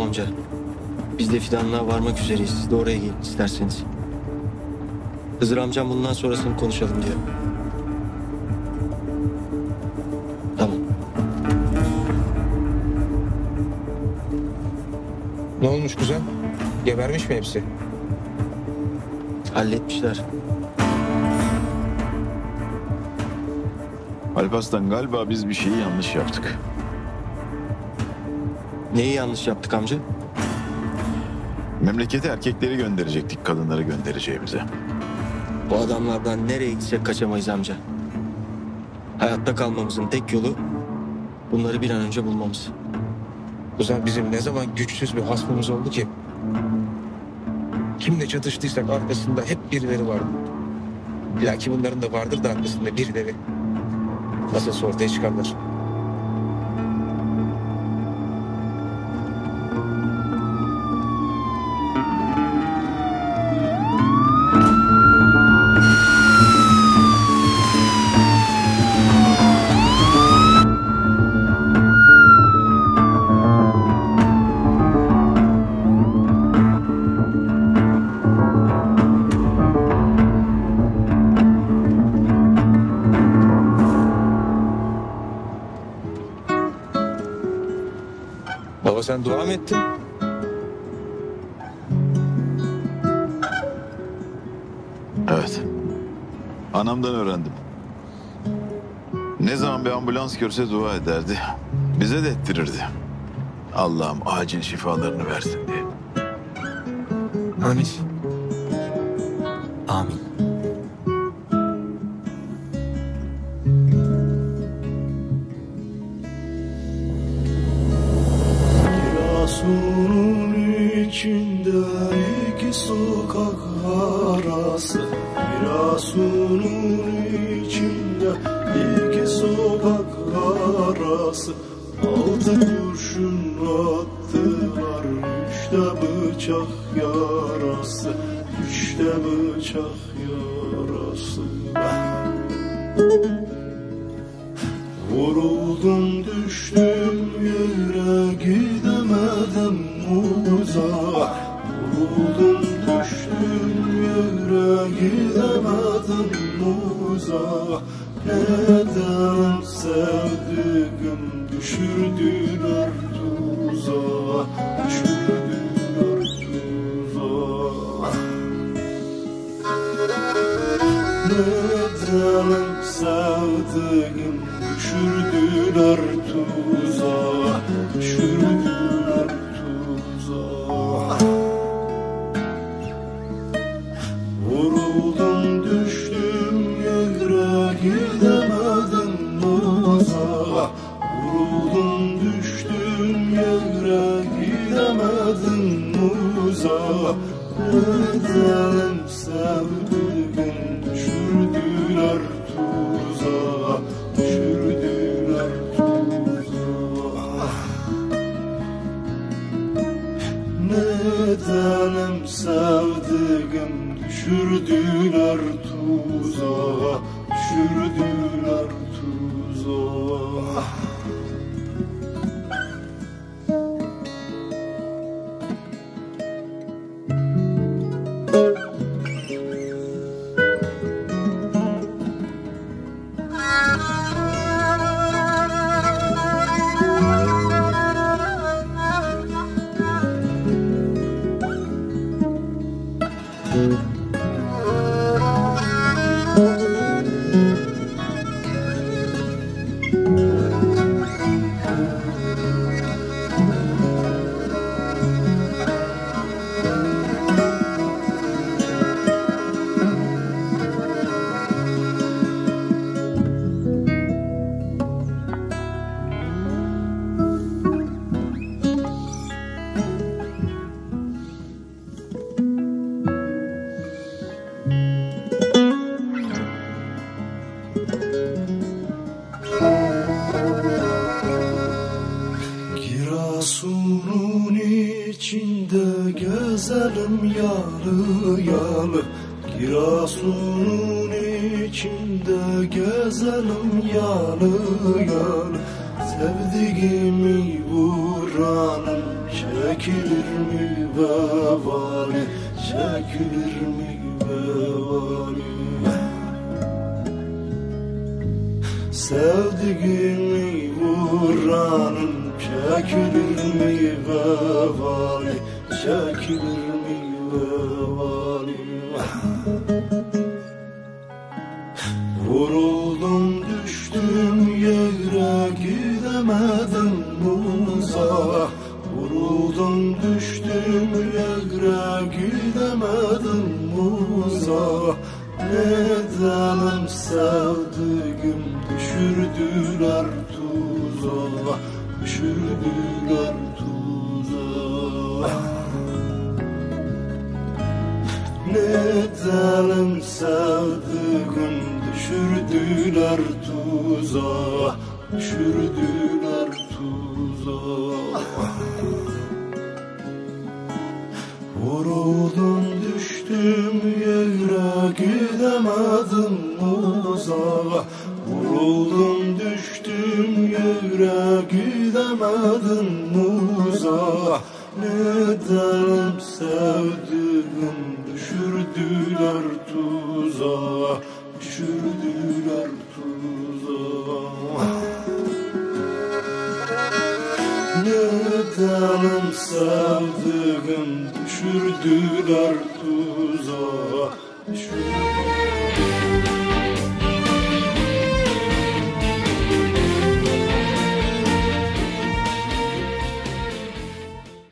amca. Biz de Fidan'la varmak üzereyiz. Siz de oraya gelin isterseniz. Hızır amcam bundan sonrasını konuşalım diyor. Tamam. Ne olmuş kuzen? Gebermiş mi hepsi? Halletmişler. Alparslan, galiba biz bir şeyi yanlış yaptık. Neyi yanlış yaptık amca? Memlekete erkekleri gönderecektik, kadınları göndereceğimize. Bu adamlardan nereye gitsek kaçamayız amca. Hayatta kalmamızın tek yolu bunları bir an önce bulmamız. Kuzen bizim ne zaman güçsüz bir hasmımız oldu ki? Kimle çatıştıysak arkasında hep birileri vardı. Belki bunların da vardır da arkasında birileri. Nasılsa ortaya çıkarlar. Baba sen dua mı ettin? Evet. Anamdan öğrendim. Ne zaman bir ambulans görse dua ederdi. Bize de ettirirdi. Allah'ım acil şifalarını versin diye. Amin. Amin. Girasunun içinde iki sokak arası, Girasunun içinde iki sokak arası. Altı kurşun attılar, üçte bıçak yarası, üçte bıçak yarası. Vuruldum düştüm yere, gidemedim uzağa. Vuruldum düştüm yere, gidemedim uzağa. Neden sevdiğim düşürdüler tuzağa, düşürdüler tuzağa. Neden sevdiğim düşürdüler tuzağa, düşürdüler tuzağa. Vuruldum düştüm yere, gidemedim uzağa. Vuruldum düştüm yere, gidemedim uzağa. Neden sevdiğim düşürdüler tuzağa, düşürdüler tuzağa. Nedenim sevdiğim düşürdüler tuzağa, düşürdüler tuzağa. Girasunun içinde gezelim yalı yalı, Girasunun içinde gezelim yalı yalı. Sevdiğimi vur vuranım çekilir mi vebali, çekilir mi vebali? Sevdiğimi vuranım çekilir mi vebali, çekilir mi vebali? Vuruldum düştüm yere gidemedim uzağa. Vuruldum düştüm yere gidemedim uzağa. Nedenim sevdiğim düşürdüler tuzağa, düşürdüler tuzağa. Nedenim sevdiğim düşürdüler tuzağa, düşürdüler tuzağa. Vuruldum düştüm yere gidemedim uzağa. Vuruldum düştüm yere gidemedim uzağa. Nedenim sevdiğim düşürdüler tuzağa, düşürdüler tuzağa. Nedenim sevdiğim düşürdüler tuzağa, düşürdüler.